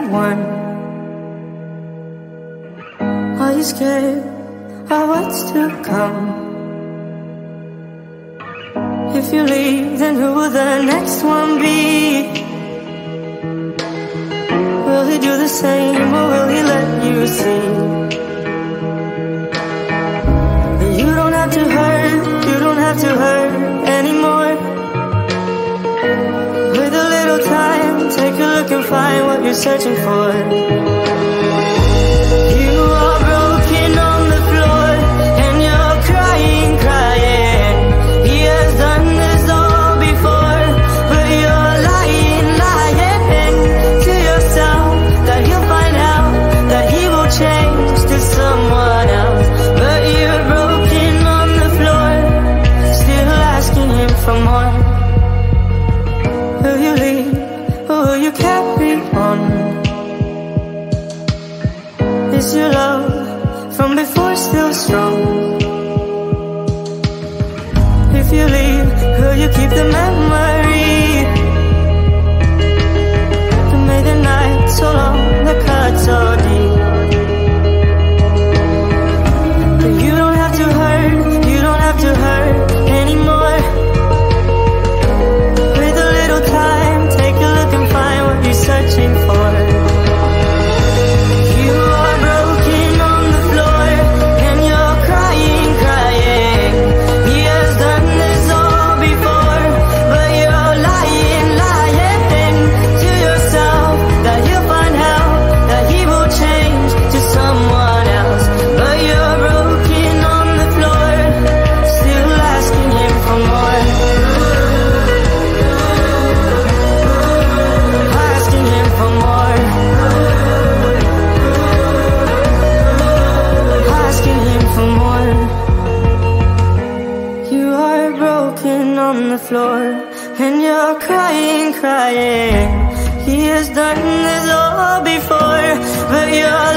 one. Are you scared of what's to come? If you leave, then who will the next one be? Will he do the same, or will he let you see? You don't have to hurt, you don't have to hurt anymore. With a little time, take a look and find what you're searching for. You are broken on the floor, and you're crying, crying. He has done this all before, but you're lying, lying to yourself that you'll find out that he will change to someone else. But you're broken on the floor, still asking him for more. Will you leave, or will you carry on? Is your love from before still strong? If you leave, will you keep the memory that made the night so long, the cut so deep? But you don't have to hurt, you don't have to hurt anymore. With a little time, take a look and find what you're searching for. You are broken on the floor, and you're crying, crying. He has done this all before, but you're lying, lying to yourself that you'll find out that he will change to someone else. But you're broken on the floor, still asking him for more. Asking him for more. Asking him for more. You are broken on the floor, and you're crying, crying. He has done this all before, but you're